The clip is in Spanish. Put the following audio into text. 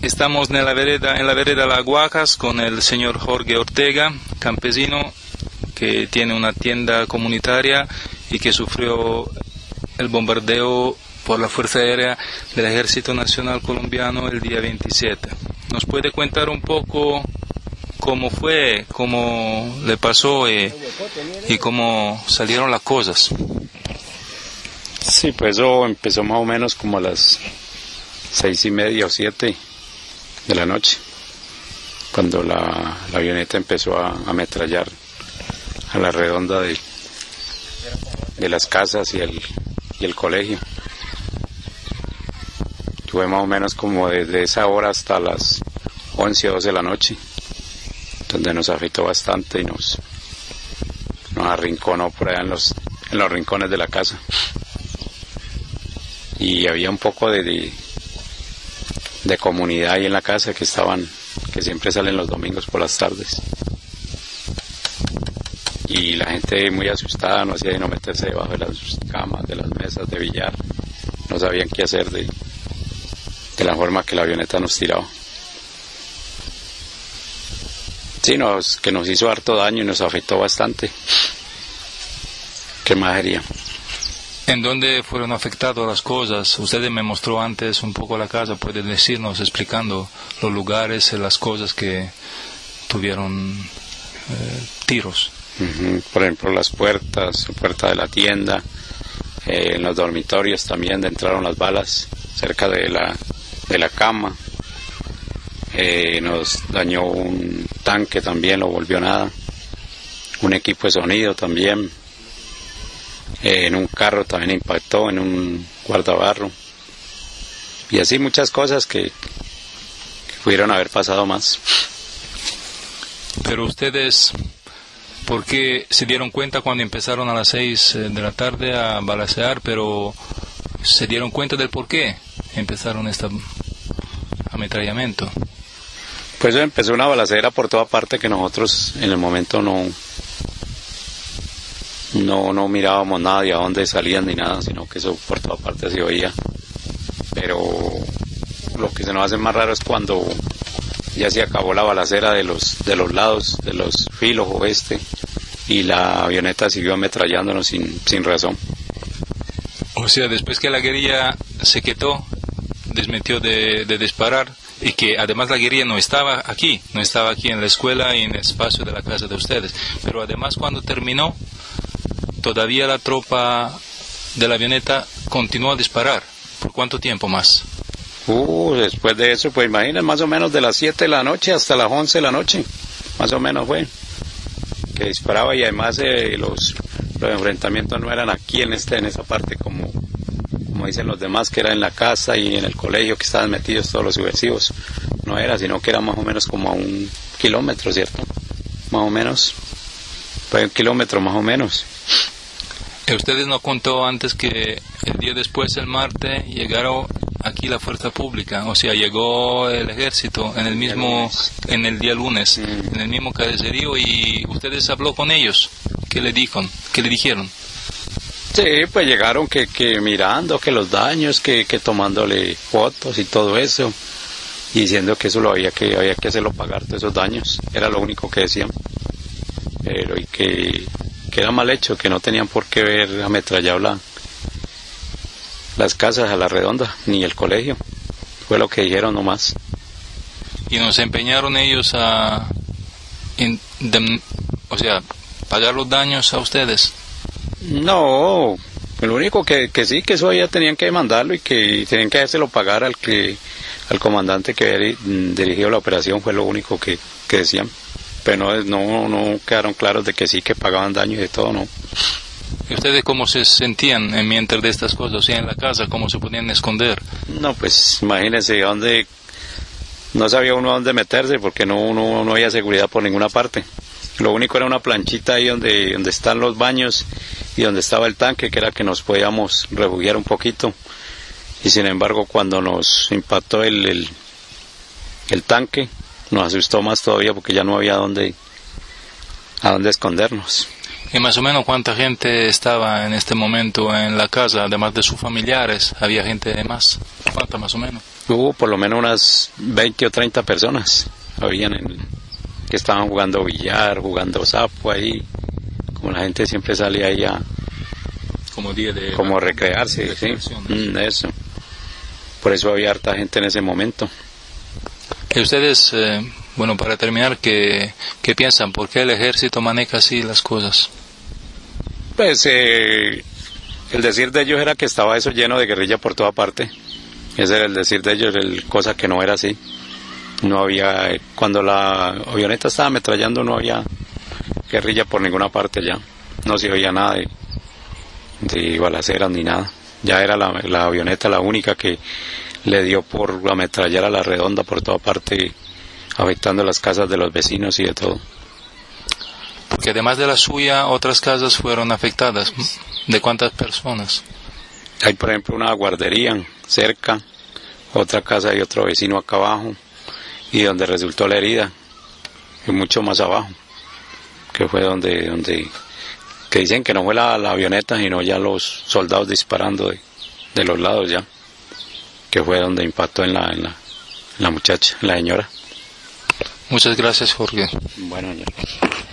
Estamos en la vereda Las Guajas con el señor Jorge Ortega, campesino que tiene una tienda comunitaria y que sufrió el bombardeo por la Fuerza Aérea del Ejército Nacional Colombiano el día 27. ¿Nos puede contar un poco cómo fue, cómo le pasó y cómo salieron las cosas? Sí, pues eso empezó más o menos como a las 6:30 o 7 de la noche, cuando la avioneta empezó a ametrallar a la redonda de las casas y el colegio. Fue más o menos como desde esa hora hasta las 11 o 12 de la noche, donde nos afectó bastante y nos arrinconó por allá en los rincones de la casa. Y había un poco de comunidad ahí en la casa que siempre salen los domingos por las tardes. Y la gente muy asustada, no hacía sino meterse debajo de las camas, de las mesas de billar. No sabían qué hacer de la forma que la avioneta nos tiraba. Sí, que nos hizo harto daño y nos afectó bastante. ¿Qué más haría? ¿En dónde fueron afectadas las cosas? Usted me mostró antes un poco la casa, puede decirnos, explicando los lugares, las cosas que tuvieron tiros. Por ejemplo, la puerta de la tienda, en los dormitorios también entraron las balas, cerca de la cama. Nos dañó un tanque también, lo volvió nada. Un equipo de sonido también. En un carro también impactó, en un guardabarro. Y así muchas cosas que pudieron haber pasado más. Pero ustedes, ¿por qué se dieron cuenta cuando empezaron a las 6 de la tarde a balacear? Pero ¿se dieron cuenta del por qué empezaron este ametrallamiento? Pues empezó una balacera por toda parte que nosotros en el momento no mirábamos nada de a dónde salían ni nada, sino que eso por toda parte se oía. Pero lo que se nos hace más raro es cuando ya se acabó la balacera de los lados, de los filos oeste, y la avioneta siguió ametrallándonos sin razón. O sea, después que la guerrilla se quitó, desmitió de disparar, y que además la guerrilla no estaba aquí en la escuela y en el espacio de la casa de ustedes, pero además cuando terminó, todavía la tropa de la avioneta continuó a disparar. ¿Por cuánto tiempo más? Después de eso, pues imagínense, más o menos de las 7 de la noche hasta las 11 de la noche, más o menos fue, que disparaba. Y además los enfrentamientos no eran aquí en esa parte como dicen los demás, que era en la casa y en el colegio que estaban metidos todos los subversivos. No era, sino que era más o menos como a 1 kilómetro, ¿cierto? Más o menos, fue 1 kilómetro más o menos. Ustedes nos contó antes que el día después, el martes, llegaron aquí la fuerza pública, o sea, llegó el ejército en el día lunes, en el mismo caserío, y ustedes habló con ellos. ¿Qué le dijeron? Sí, pues llegaron que mirando, que los daños, que tomándole fotos y todo eso, y diciendo que eso había que hacerlo pagar, todos esos daños, era lo único que decían. Pero y que era mal hecho, que no tenían por qué haber ametrallado las casas a la redonda, ni el colegio. Fue lo que dijeron nomás. ¿Y nos empeñaron ellos pagar los daños a ustedes? No, lo único que sí, que eso ya tenían que demandarlo y que tenían que hacérselo pagar al comandante que había dirigido la operación, fue lo único que decían. Pero no quedaron claros de que sí, que pagaban daño y de todo, no. ¿Y ustedes cómo se sentían mientras de estas cosas? O sea, en la casa, ¿cómo se podían esconder? No, pues imagínense no sabía uno a dónde meterse porque no había seguridad por ninguna parte. Lo único era una planchita ahí donde están los baños y donde estaba el tanque, que era que nos podíamos refugiar un poquito. Y sin embargo, cuando nos impactó el tanque, nos asustó más todavía porque ya no había a dónde escondernos. ¿Y más o menos cuánta gente estaba en este momento en la casa, además de sus familiares? ¿Había gente de más? ¿Cuánta más o menos? Hubo por lo menos unas 20 o 30 personas que estaban jugando billar, jugando sapo ahí. Como la gente siempre sale ahí a Como día de... como recrearse, sí. Eso. Por eso había harta gente en ese momento. Y ustedes, bueno, para terminar, ¿qué piensan? ¿Por qué el ejército maneja así las cosas? Pues el decir de ellos era que estaba eso lleno de guerrilla por toda parte. Ese era el decir de ellos, cosa que no era así. No había, cuando la avioneta estaba ametrallando no había guerrilla por ninguna parte ya. No se oía nada de balaceras ni nada. Ya era la avioneta la única que le dio por ametrallar a la redonda por toda parte, afectando las casas de los vecinos y de todo. Porque además de la suya, otras casas fueron afectadas. ¿De cuántas personas? Hay, por ejemplo, una guardería cerca, otra casa y otro vecino acá abajo, y donde resultó la herida, y mucho más abajo, que fue donde que dicen que no fue la avioneta, sino ya los soldados disparando de los lados ya, que fue donde impactó en la muchacha, en la señora. Muchas gracias, Jorge. Bueno, ya.